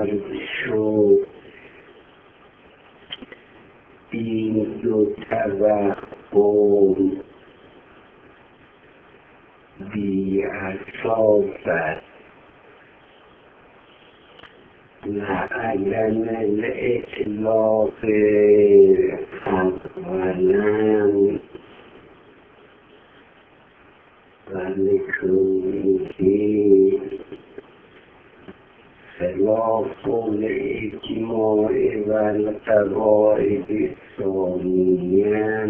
عرض شد این دو توهم بی اساس است نه علم الاطلاق اولا و نکونگی خلاف الاجماع و القواعد ثانیا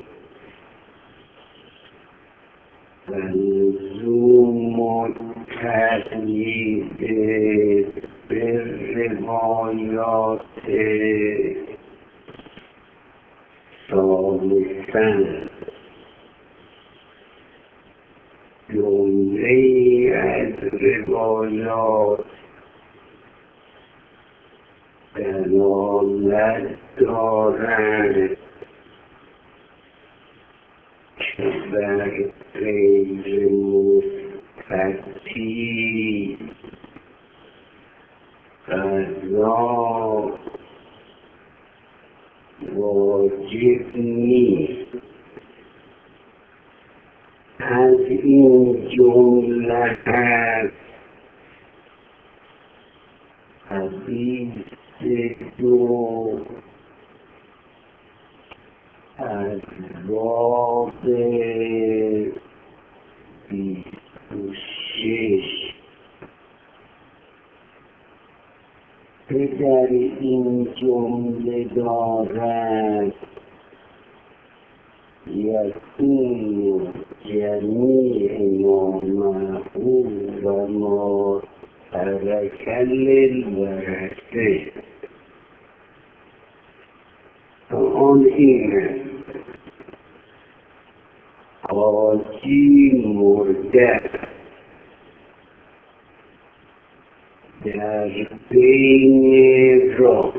و لزوم التقلید بالروایات ثالثا جمله از روایات دلالت دارد که بر غیر مستطیع قضا واجب نیست. از این جمله هست حدیث دو از باب 26 که در این جمله دارد یکون جمیع ما معقول و ما ترک للورثه. آن اینه حاجی مرده در بین راه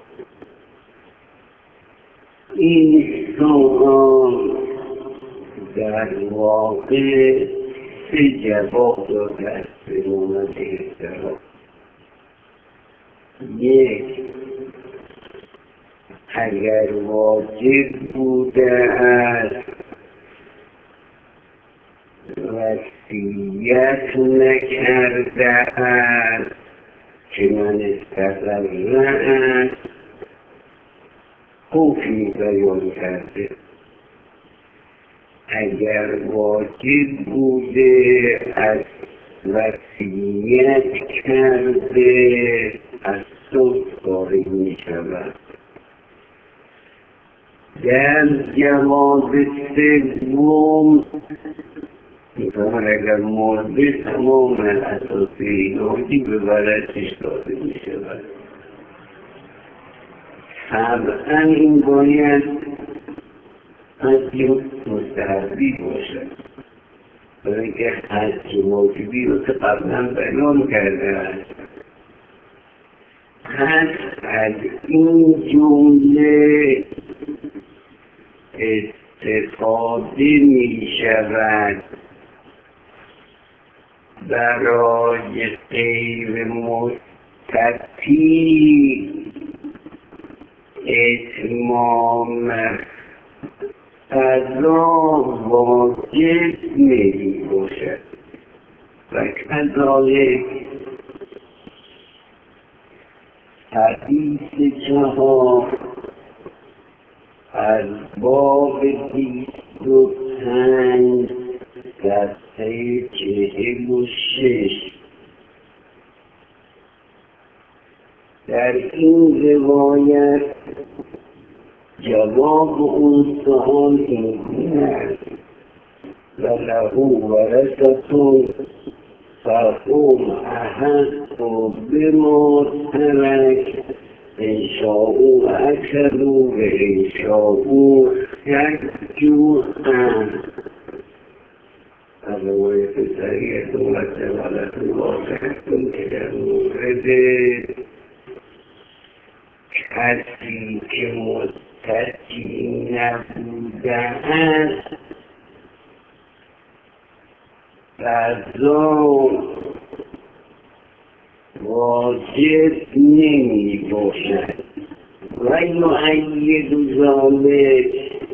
این سوال در واقع سه جواب داده است به نوبت احترام. یک، اگر واجب بوده است وصیت نکرده است که من استقره است حکمی بیان کرده. اگر واجب بوده از وصیت کرده از صلح خارج می شود. در جواب سوم می‌فهمد اگر مرده تمام اساس ایرادی به ورثش داده می شود. طبعا این باید حج مستحبی باشد، برای که حج واجبی رو که قبلا بیان کرده است. پس از این جمله استفاده می شود برای غیر مستطیع اتمام قضا واجب نمی باشد و کذالک حدیث چهار از باب 25 صفحه 46 در این روایت جواب اون سؤال این است و له ورثة فهم أحق بما ترك إن شاءوا أكلوا وإن شاءوا حجوا عنه. الرواية الثانية والدلالة الواضحة که در مورد کسی که مستطیع نبوده است قضا واجب نمی باشد و یؤید ذلک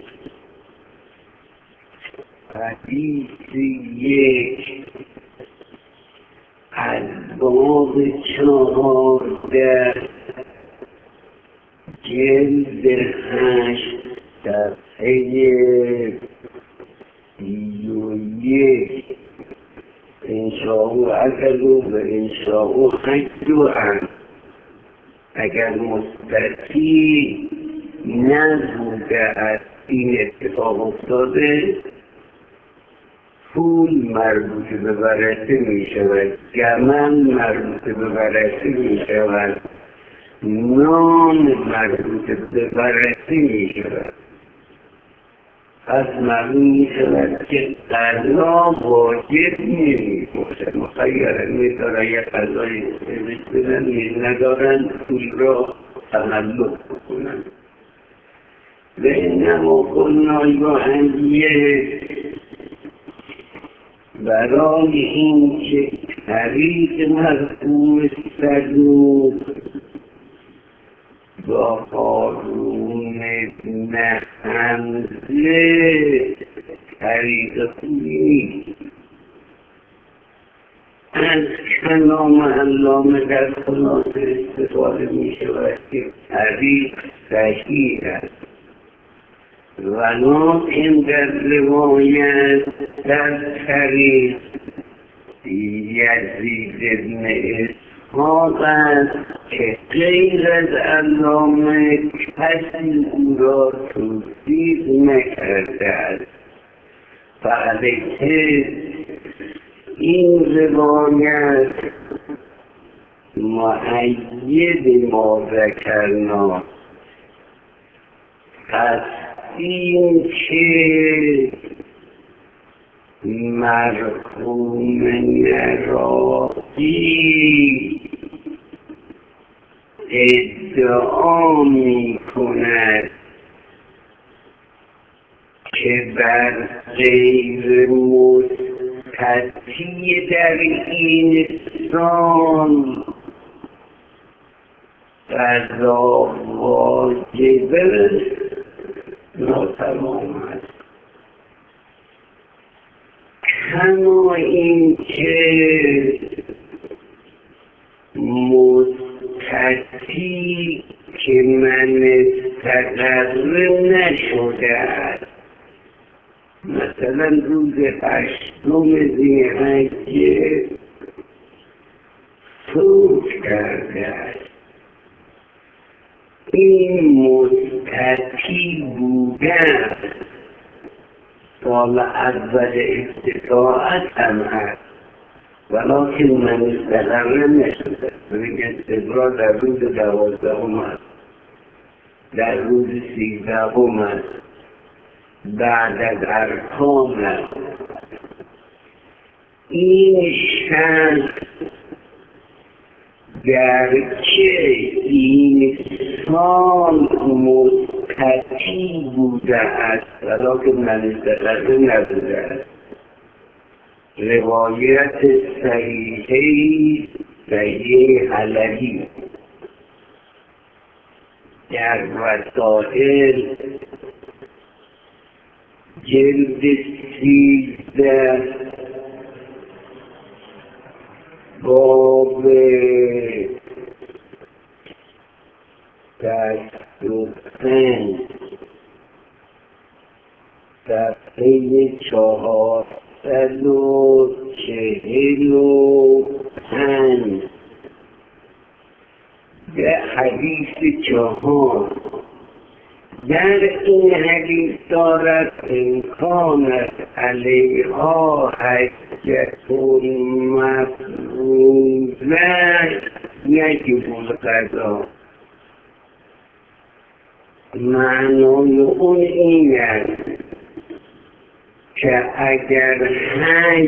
حدیث 1 از باب 14 جلد 8 صفحه 31 انشاءالله اکلو و انشاءالله حجو هم اگر مستطیع نبوده از این اتفاق افتاده پول مربوط به ورثه می شود، گمن مربوط به ورثه می شود، نام مربوط به ورثه می شود. پس معلوم می شود که قضا واجب نمی باشد. مخیرن می دارن یک قضای بدن می ندارن پول را تملک بکنن. و انما قلنا یحیی برای این که طریق مرحوم صدوق با هارون ابن حمزه طریق خوبی از کلام علامه در خلاصه استفاده می شود که طریق صحیح است ولكن در روایت در طریق یزید ابن اسحاق است که غیر از علامه کسی او را توصیف نکرده است و علیه این روایت مؤید ما ذکرنا پس این که مرحوم نراقی ادعا می کند که بر غیر مستطیع در این سال قضا واجب ناتمام است کما این که مستطیع که من استقر نشده است مثلا روز 8 ذی‌حجه فوت کرده است این مستطیع بودن سال اول استطاعت هم هست ولکن من استقر نشده بگه استقرار در روز 12 است در روز 13 است بعد از ارکان است این شخص گرچه این سال مستطیع بوده است ولکن من استقر نبوده است روایت صحیح حلبی در وسائل جلد 13 باب 65 صفحه 445 به حدیث 4 در این حدیث دارد امکانت علیها حجت مفروضه یجب القضا معنای اون این است که اگر حج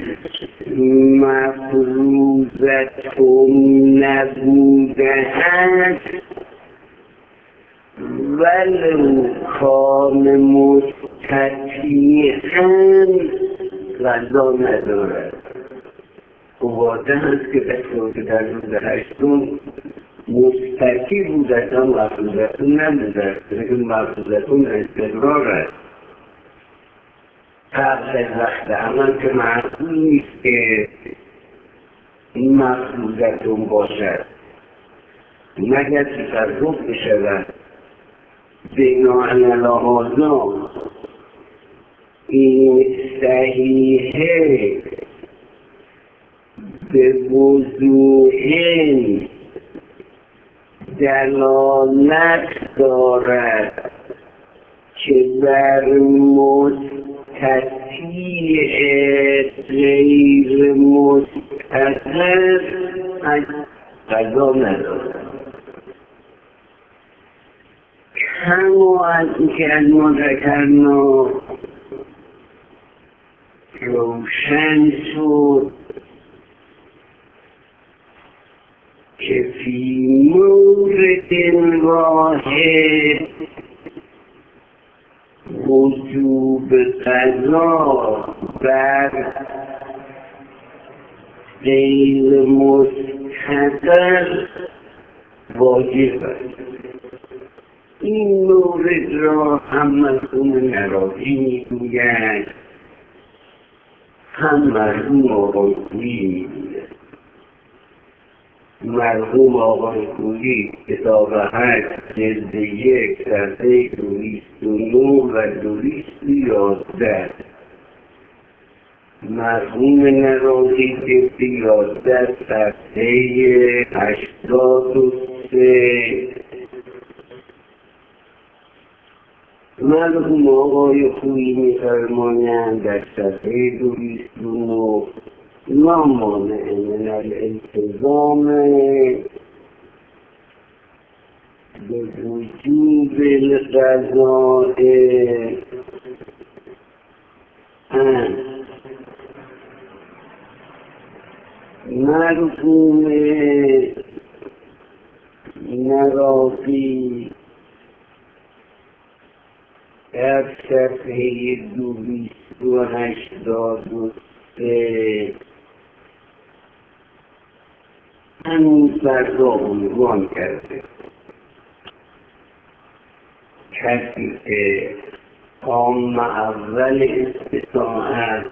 مفروضت نبوده است ولو کان مستطیعاً قضا ندارد واضح هست که بسیاری در روز هشتم مستقی بودتان مفروضتون نبودد، لیکن مفروضتون استقرار است. قبل از وقت عمل که معقول نیست که این مفروضتون باشد مگر تصرف بشود. بنا علی هذا این صحیحه به وضوح دلالت دارد که بر مستطیع غیر مستقر قضا ندارد. همه از اینکه از ما ذکرنا روشن شد که فی مورد واحد وجوب قضا بر غیر مستقر واجب است. این مورد را هم مرحوم نراقی میگوید، هم مرحوم آقای کویی میگوید. مرحوم آقای کویی کتاب 8 جلد 1 صفحه 209 و 211، مرحوم نراقی جلد 11 صفحه 83، مرحوم آقای کویی می‌فرمایند در صفحه 209 لا مانع من الالتزام بوجوب القضاء ان مرحوم نراقی در صفحه 283 همین فردا عنوان کرده. کسی که قام اول استطاعت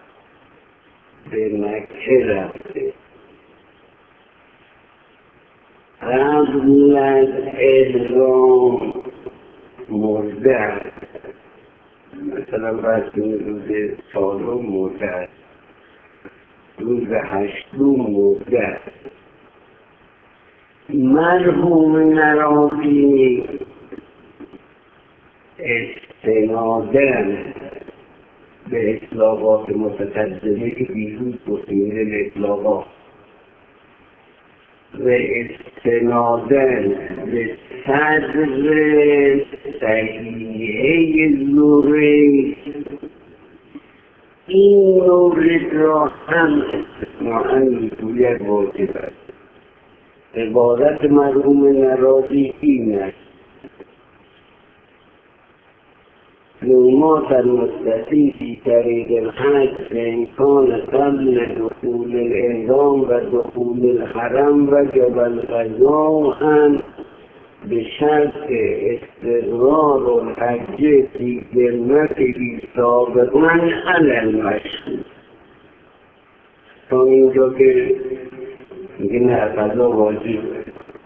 به مکه رفته قبل از احرام مرده است، مثلا وقتی روز چهارم مرده است، روز هشتم مرده است. مرحوم نراقی استناداً به اطلاقات متقدمه که دیروز گفتیم اطلاقات و استناداً به صدر صحیحه زهری این مورد را هم استثناءً میگوید واجب است. عبارت مرحوم نراقی این است: لومات المستطیع فی طریق الحج بامکان قبل دخول الاحرام و دخول الحرم وجب القضاء هم به شرط استقرار الحج فی ذمته سابقاً علی المشهور. تا اینجا که میگه نه قضا واجبه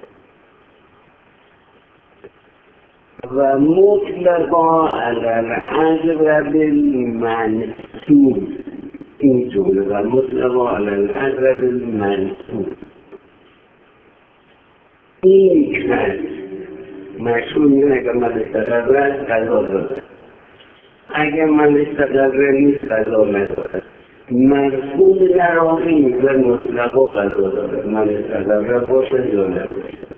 و مطلقا علی الاغرب المنصوب. این جمله و مطلقا علی الاغرب المنصوب این کس مشهور میگه اگر من استقرر است قضا دارد، اگر من استقرر نیست قضا ندارد. مرحوم نراقی میگه مطلقا قضا دارد، من استقرر باشد یا نباشد.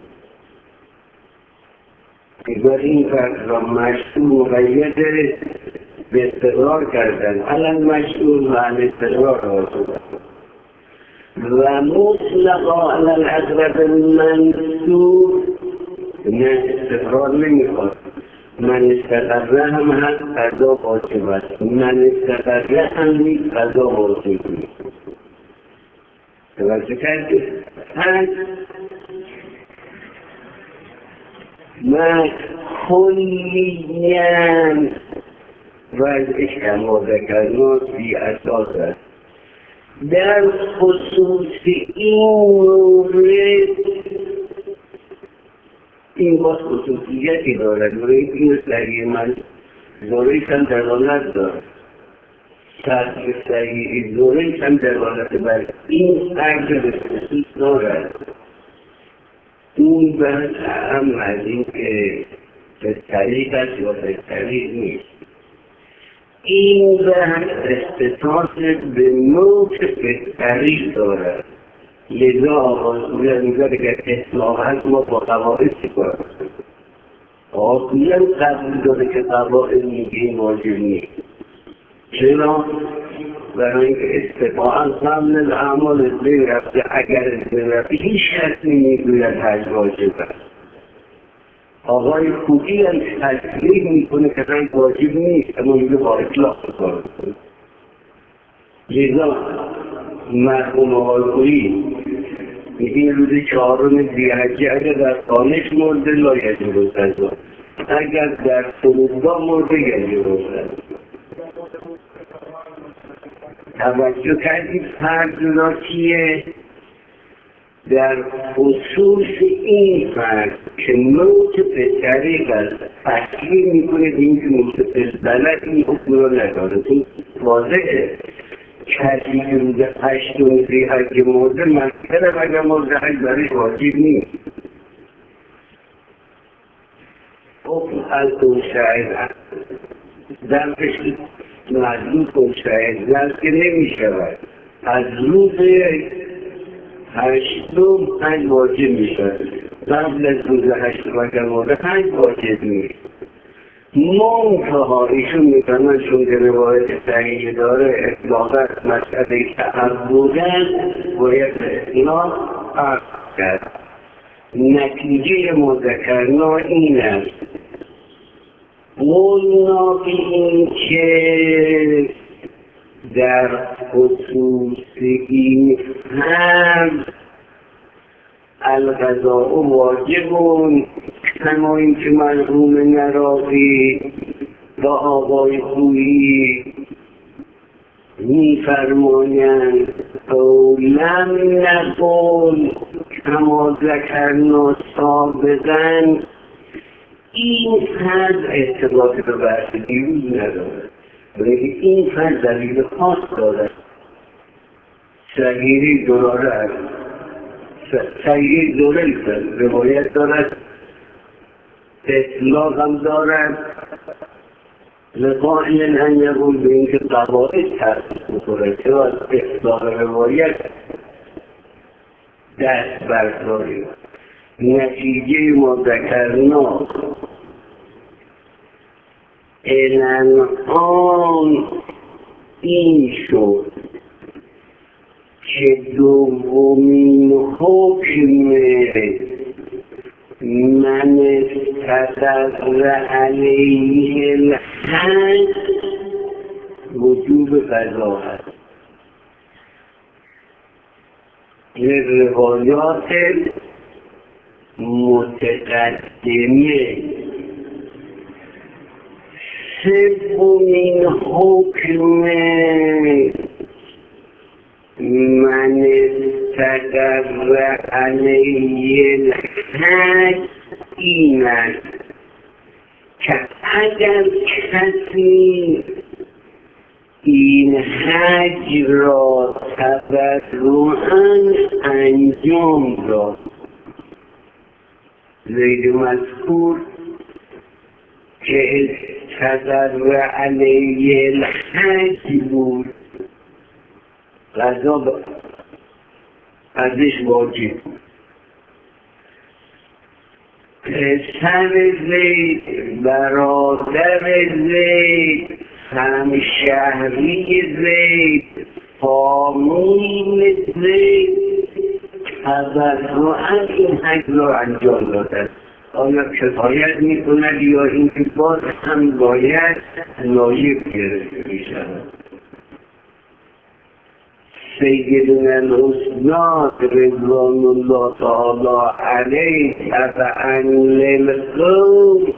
اگر این فرد را مشهور مقید به استقرار کردن الان مشهور و استقرار را شد و مطلقا علی الاغرب المنصوب نه استقرار نمیخواد. من استقرر هم هست قضا واجب است، من استقرر هم نیست قضا واجب نیست. توجه کردید؟ پس من کلیاً وضعش کمازه کردن بی اساس است. در خصوص این مورد این باز خصوصیتی دارد. مورد این سریع من زورش هم دلالت دارد. تحصیل سریعی زورش هم دلالت بر این عرض به خصوص دارد. این بحث هم از این که به طریق است یا به طریق نیست. این بحث اختصاص به موت به طریق دارد. لذا آقایان میگه که اصلاحاً ما با قواعد چیکار کنیم. آقایان قبول داره که قواعد میگیم واجب نیست. چرا؟ برای اینکه استطاعاً قبل الاعمال از بین رفته. اگر از بین رفته هیچ کس نمیگوید حج واجب است. آقای خوبی هم تصریح میکنه که حج واجب نیست، اما میگه با اطلاق کار کنه. لذا مرحوم آقای خوبی میگه روز 4 ذی‌حجه اگر در خانه‌اش مرده لایجوز القضا، اگر در فرودگاه مرده یجوز القضا. توجه کردید فرض را چیه؟ در خصوص این فرض که موت به طریق است تسلیم میکنه به این که موت بلد این حکم را نداره. این واضحه. کسی که روز 8 ذی‌حجه مرده مثلا اگر مرده حج برش واجب نیست. حکم الکوشاهد درکش مظلوم کوشاهد درک نمی شود. از روز 8 حج واجب می شود. قبل از روز 8 اگر مرده حج واجب نیست. منتها ایشون میکنن چون که روایت صحیح داره اطلاقا مسئله تعبدن باید اطلاق عرض کرد. نتیجه مذکرنا این است. قلنا به این که در خصوص این هم القضاء واجبون، کما این که مرحوم نراقی و آقای خویی می‌فرمایند لم نقل کما ذکرنا سابقاً. این فرض ارتباط به بحث دیروز ندارد، ولی این فرض دلیل خاص دارد. صغیری دلاره است. صغیری دلاره روایت دارد، اطلاق هم دارد. لقائل ان یقول به اینکه قواعد تحصیل بکنه چرا از اطلاق روایت دست برداریم. نتیجه مذکرنا الان این شد که دومین حکم من استقر علیه الحج وجوب قضا است. روایات متقدمه. سومین حکم من استقر علیه الحج این است که اگر کسی این حج را تبرعاً انجام داد، زید مذکور که استقر علیه الحج بود، قضا ازش واجب. پسر زید، برادر زید، همشهری زید، فامیل زید تبرعاً این حج را انجام دادند. آیا کفایت میکند یا اینکه باز هم باید لایق گرفته میشود؟ سیدنا الاستاد رضوان الله تعالی علیه تبعا للقول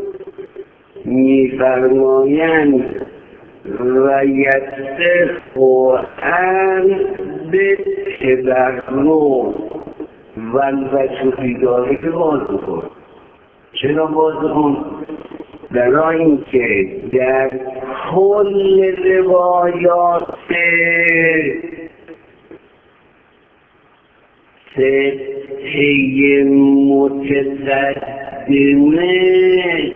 می‌فرمایند و یصف عن بالتبرع و الوجه فی ذلک باز بکن. چرا باز بکن؟ برای اینکه در کل روایات سته متقدمه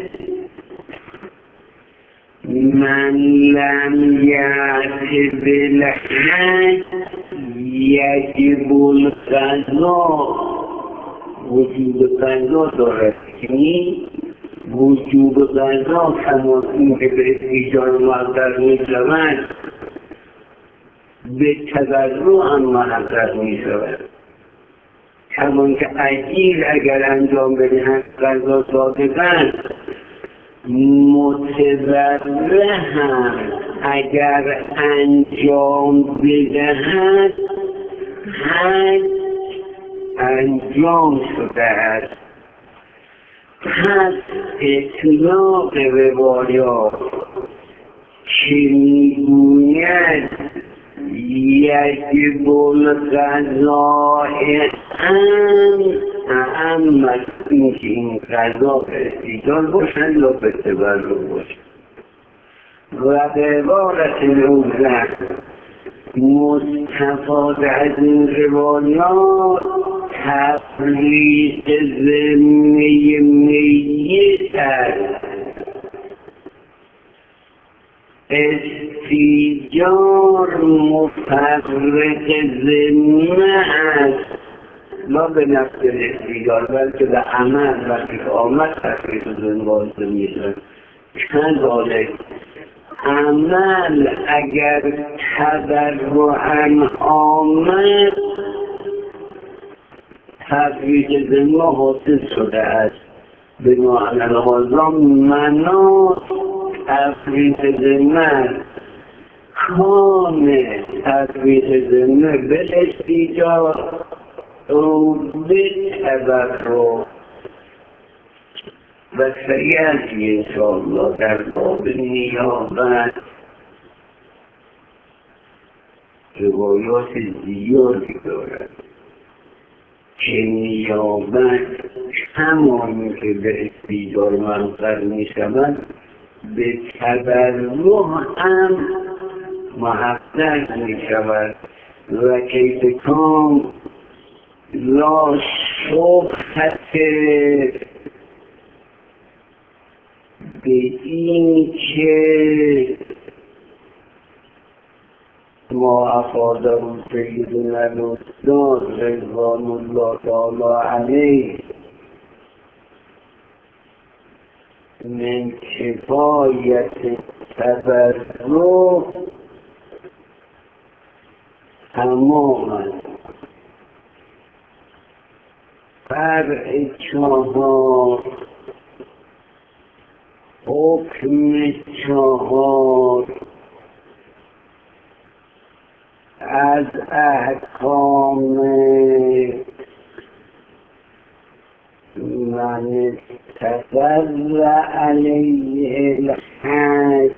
من لم یأت بالحج یجب القضا، وجوب قضا دارد. یعنی وجوب قضا کما اینکه به ایجار مقدر میشود به تبرع هم محقق میشود. کمان که اجیر اگر انجام بدهد قضا صادقا، متبرع هم اگر انجام بدهد حج انجام شده است. پس اطلاق روایات که میگوید یجب القضاء اهم از اینکه این قضا به استیجار باشد یا به تبرع باشد. و به عبارت نوزن مستفاد از این روایات تفریق ذمه میت است. استیجار مفرق ذمه است، نه به نفس استیجار بلکه به عمل وقتی که آمد تفریق ذمه واسه میشن. کذالک عمل اگر تبرعاً آمد تفریق ذمه حاصل شده است. بناهن هذا مناط تفریق ذمه کان تفریق ذمه بالاستیجار او بالتبرع. و سیأتی انشاءالله در باب نیابت روایات زیادی دارد که نیابت همانی که به استیجار منقل می شود به تبرع هم محقق می شود. و کیف کام لا شبهت به این که ما افاده سیدنا الاستاد رضوان الله تعالی علیه من کفایت تبرع تماما. فرع 4 حکم 4 از احکام من استقر علیه الحج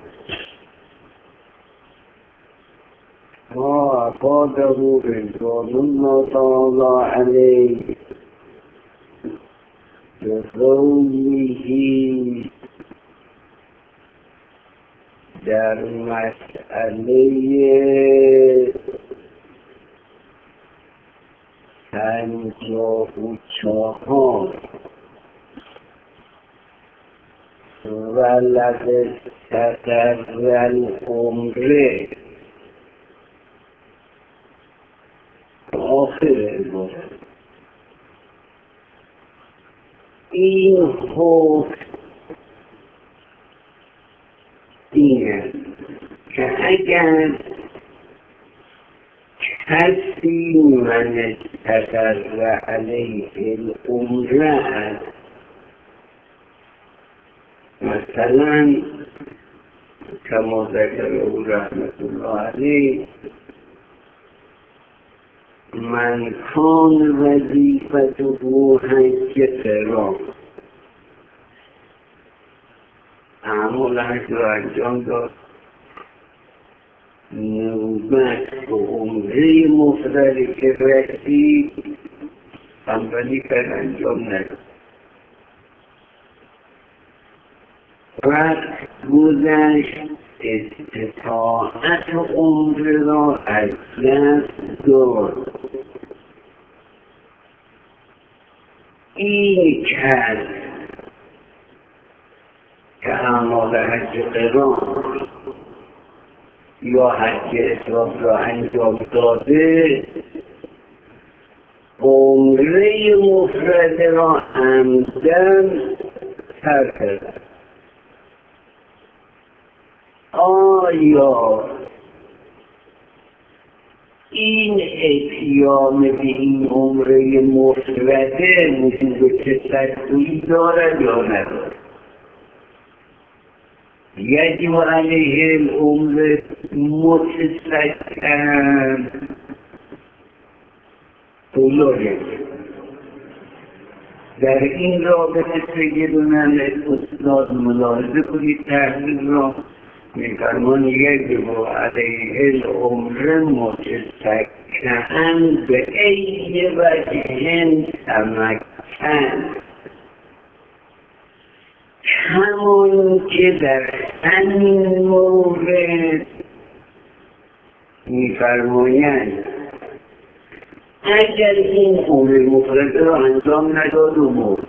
ما افاده رضوان الله تعالی علیه بقوله در مسئله 54 ولد استقر العمره آخر عبارت. این حکم اینه که اگر کسی من استقر علیه العمره است، مثلا کما ذکر او رحمت الله علیه من کان وظیفت و حج قرام اعمال حج رو انجام داد. نوبت به عمره مفرد که رسید عملی کرد انجام نداد. وقت گذشت استطاعت عمره را از دست داد. این کس که اعمال حج قران یا حج افراد را انجام داده عمره مفرد را عمدن ترک کرده. آیا این اتیام به این عمره مفرده وجود تصدقی دارد یا ندارد؟ یجب علیه العمر متصدقا طولانه. در این رابطه سیدونم استاد ملاحظه کنید تحقیق را میفرمان یجب علیه العمر متصدقا به ای وجه تمکن، همون که در همین مورد میفرمایند اگر این عمر مفرد را انجام نداد و مرد،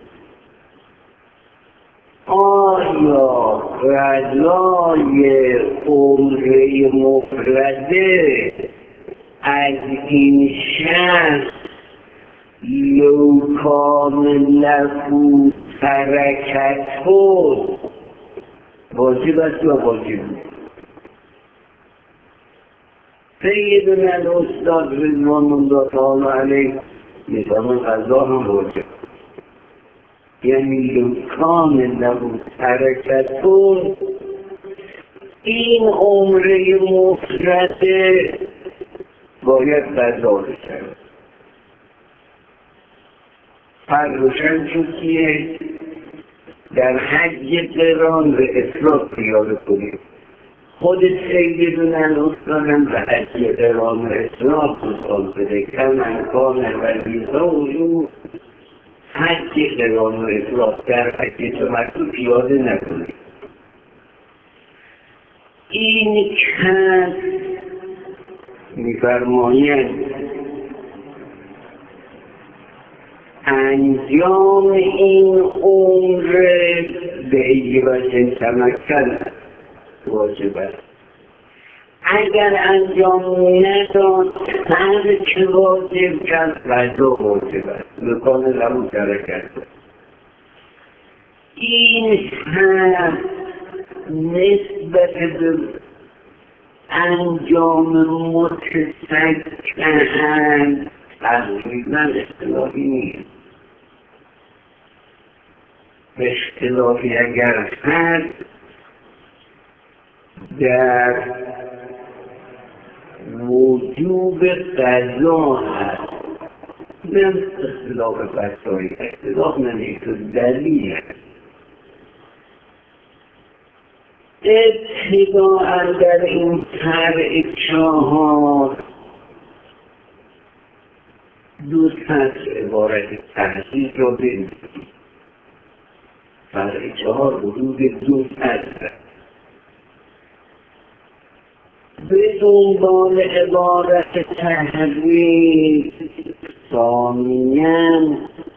آیا رضای عمر مفرده از این شخص لو کان له ترکت بود واجب است یا واجب؟ سیدنا الاستاد رضوان الله تعالی علیه میفرماید قضا هم واجب، یعنی لو کان له ترکت بود این عمره مفرده باید قضا بشه. روشن شد که در حج قران به افراد پیاده کنید. خود سیدون الاستادم به حج قران و افراد بسال بده کم امکان وزیزه و حج قران و افراد در حج تمتع پیاده نکنید. این کس میفرمایند انجام این عمره به ای وجه تمکن واجب است. اگر انجام نداد هر که واجب کرد قضا واجب است، مکان لهو ترکت. این هم نسبت به انجام متصدقاً تقریبا اختلافی نیست. اختلافی اگر هست در وجوب قضا هست، نه اختلاف فتوایی، اختلاف نمیشه تو دلیل هست. ابتداء در این فرع 4 دو سطر عبارت تحصیل را ببینید. فرع 4 حدود 2 سطر به دنبال عبارت تحریر. ثانیاً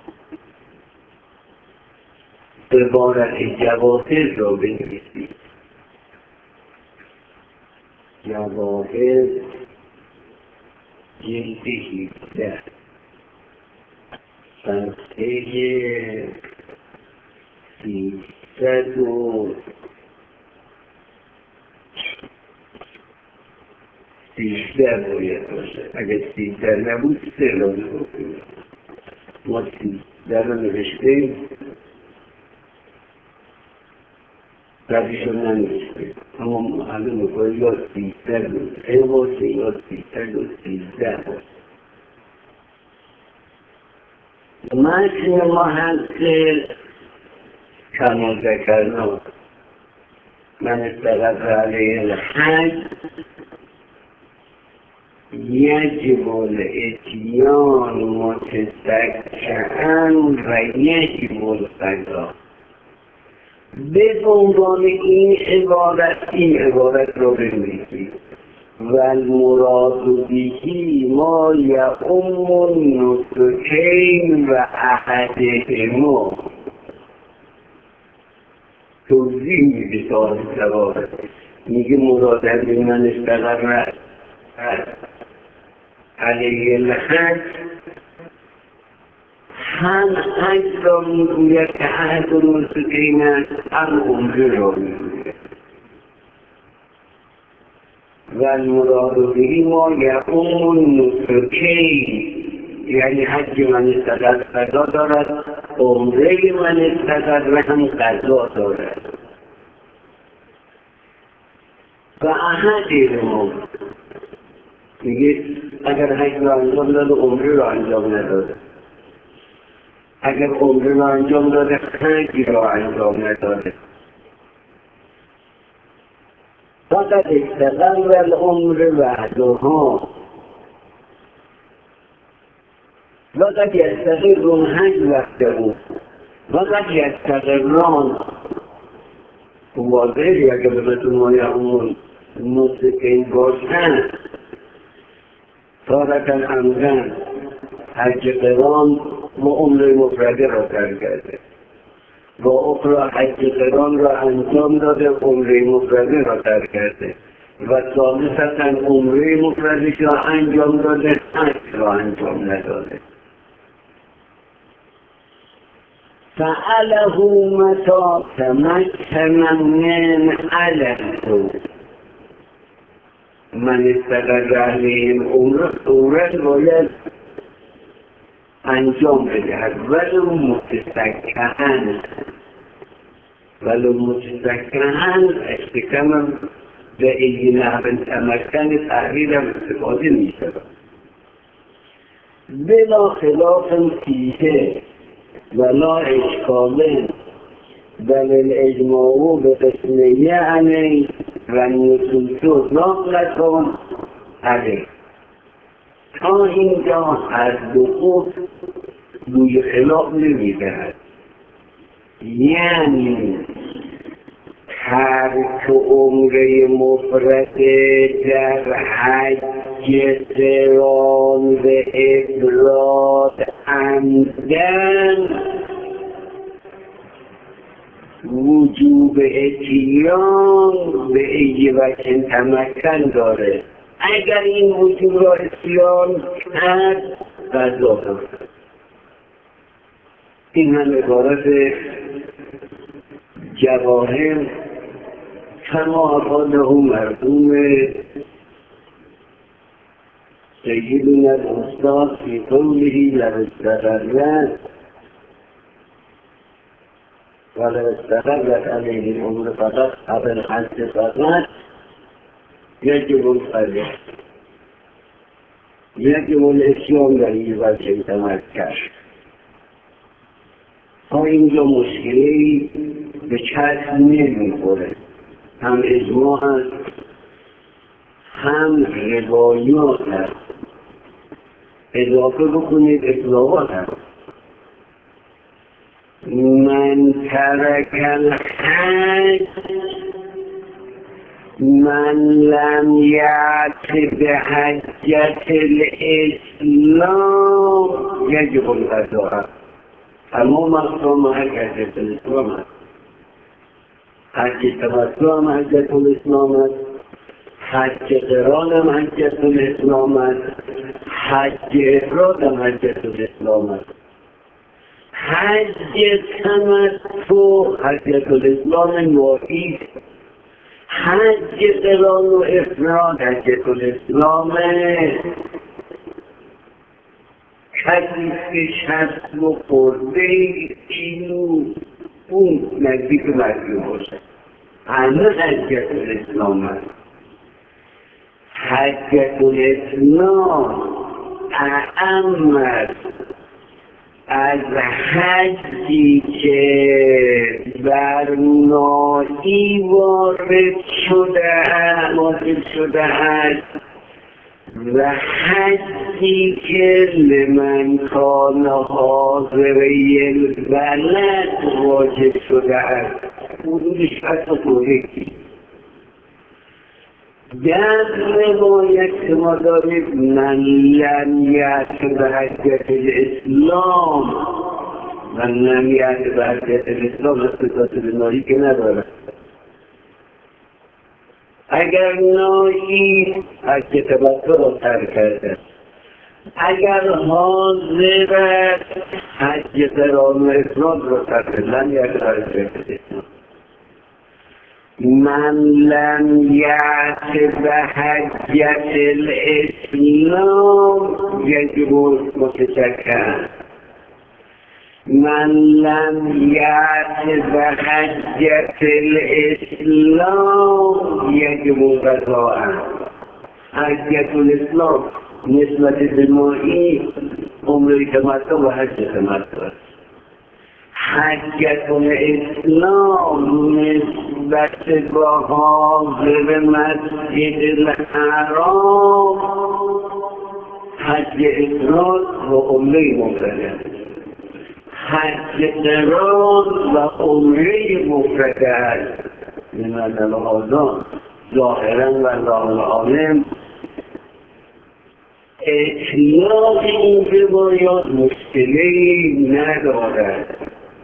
عبارت جواهر را بنویسید. جواهر جلد 17 صفحه 313 باید باشه. اگر 13 نبود 3 لازم بکنید. ما 13 رو نوشتیم بعدشون ننوشتیم، اما معلومه باید یا 13 رو 3 باشه یا 13 رو 13 باشه. متن محقق کما ذکرنا من استقر علیه الحج یجب الاتیان متسکعا و یجب القضا. به عنوان این عبارت رو بنویسید و المراد بهی ما یعم النسکین و احدهما. توضیح میده صاحب جواب میگه مراد از این من استقر علیه الحج هم حج را میگوید که احد النسکین است، هم عمره را میگوید. و المراد بهی ما یعم النسکین، یعنی حج من استقر قضا دارد، عمره من استقر هم قضا دارد. و احدهما میگه اگر حج را انجام داده عمره را انجام نداده، اگر عمره را انجام داده حج را انجام نداده. فقط استقر العمر وحدها وقد يستقر الحج وحده وقد يستقران. واضحه اگر به مثل ما یعمون نسکین باشن تارکا عمدن حج قران و عمره مفرده را ترک کرده و اخرى حج قران را انجام داده عمره مفرده را ترک کرده و ثالثا عمره مفرده را انجام داده حج را انجام نداده. فعله متى تمكن من علمه من استقر علیه العمره باید انجام بدهد ولو متسکعا استکمم به این نحو تمکن تحلیلم استفاده می شود بلا خلاف فیه ولا اشکال بل الاجماع به قسمیه علیه و نصوص ناقلتان علیه. تا اینجا از دخول روی خلاف نمیدهد، یعنی ترک عمره مفرده در حج قران و افراد عمدن وجوب اتیان به ای وجه تمکن داره. اگر این وجوب را اتیان کرد قضا دارد. این هم عبارت جواهر کما افاده مرحوم سیدنا الاستاد فی قوله لو استقرت ولو استقرت علیه الامر فقط قبل حج فقط یجب القضا یجب الاتیان در این وجه تمکن. تا اینجا مشکلی به چشم نمیخوره، هم اجماع هست هم روایات هست. اضافه بکنید اطلاعات هست. من ترک الحج من لم یأت بحجة الاسلام یجب القضا. تمام اقسام حجة الاسلام است. حج تمتع هم حجة الاسلام است، حج قران هم حجة الاسلام است، حج افراد هم حجة الاسلام است. حج تمتع حجة الاسلام نوعی، حج قران و افراد حجة الاسلام کسی که شرط و خورده اینو اون نزدیک مردم باشه همه حجة الاسلام است. حجة الاسلام اعم است از حدی که بر نائی وارد شده است و حدی که لمن کان حاضری البلد واجب شده است. حدودش حتی توریکی در روایت که ما داریم من لم یأت بحجة الاسلام، من لم یأت بحجة الاسلام اختصاص به نایی که نداره. اگر نایی حج تمتع را ترک کرده، اگر حاضر است حج قران و افراد را ترک لم یأت بحجة الاسلام. من لم یأت بحجة الاسلام یجب متشکر. من لم یأت بحجة الاسلام یجب قضاء. حجة الاسلام نسبت به مایی عمره تمتع و حج تمتع. حجة الاسلام نسبت به حاضر مسجد الحرام حج افراد و عمره مفرده، حج قران و عمره مفرده. من الهذا ظاهرا و الله العالم اطلاق این روایات مشکلی ندارد.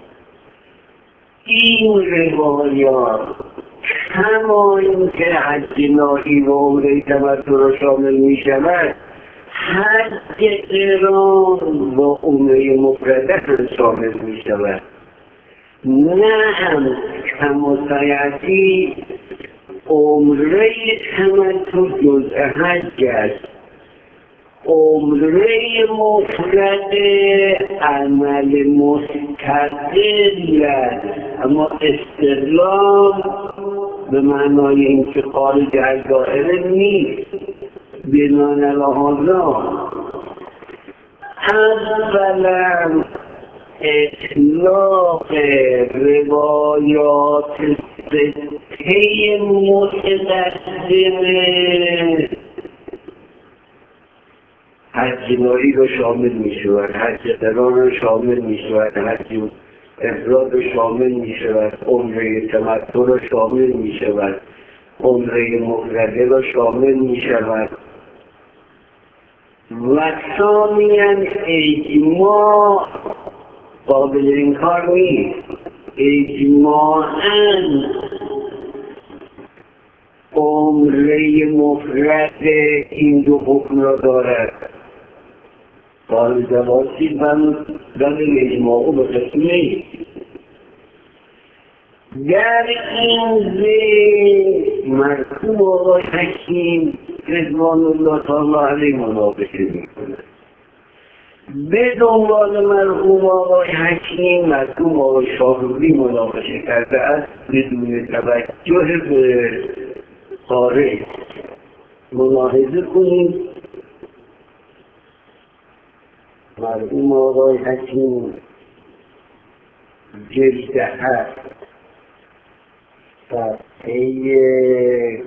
این روایات کما اینکه حج نایی و عمره تمتع را شامل می شود، حج قران و عمره مفرده هم شامل می شود. نه هم کما سیأتی عمره تمتع جزء حج است. عمره مفرد عمل مستقل است، اما استقلال به معنای اینکه خارج از دایره نیست. بنان لحاظا اولا اطلاق روایات سته متقدمه حج نایی رو شامل می شود، حج قران رو شامل می شود، حج افراد رو شامل می شود، عمره تمتع رو شامل می شود، عمره مفرده رو شامل می شود. و ثانیاً اجماع قابل انکار نیست. اجماعاً عمره مفرد این دو حکم را دارد. قال جواسی من دلیل اجماع به قسمی در این ذهن مرحوم آقای حکیم رضوان الله تعالی علیه مناقشه میکنه. به دنبال مرحوم آقای حکیم مرحوم آقای شاهروی مناقشه کرده است بدون توجه به خارج. ملاحظه کنید مرحوم آقای حکیم جلد 7 صفحه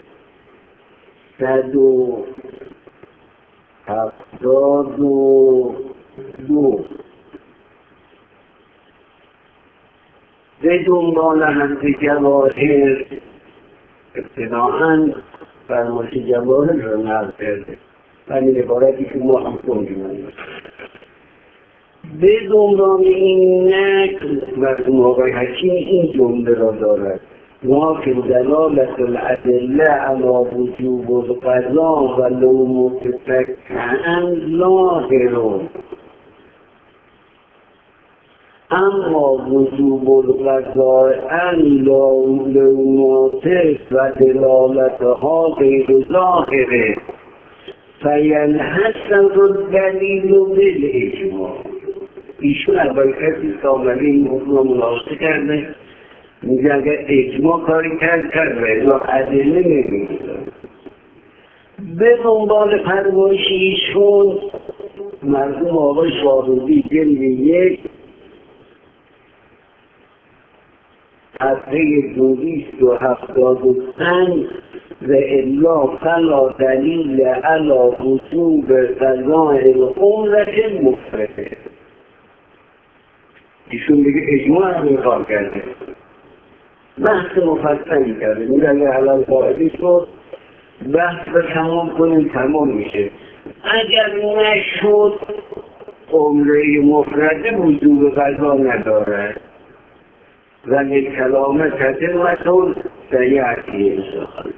172 به دنبال حمد جواهر ابتداعاً فرمایش جواهر را نقل کرده. همین عبارتی که ما هم خوندیم. به دنبال این نقل مرحوم آقای حکیم این جمله را دارد: لكن دلالة الأدلة على وجوب القضاء ولو متفكرا ظاهر، اما وجوب القضاء لو ناطق و دلالتها غیر ظاهره فینحصر الدلیل بالاجماع. ایشون اول کسی که آمده این حکم را مناقشه کرده، میگه اگر اجماع کاری کرده یا ادله نمیده. به دنبال فرمایش ایشون مرحوم آقای شاهرودی جلد 1 صفحه 275 و الا فلا دلیل علی وجوب قضاء العمرة مفرده. ایشون دیگه اجماع هم انکار کرده، بحث مفصلی کرده. میگه اگه حلال قاعدی شد بحث رو تمام کنیم تمام میشه. اگر نشد عمره مفرده وجوب قضا نداره. ولی کلام تتمتون سیعتی انشاءالله.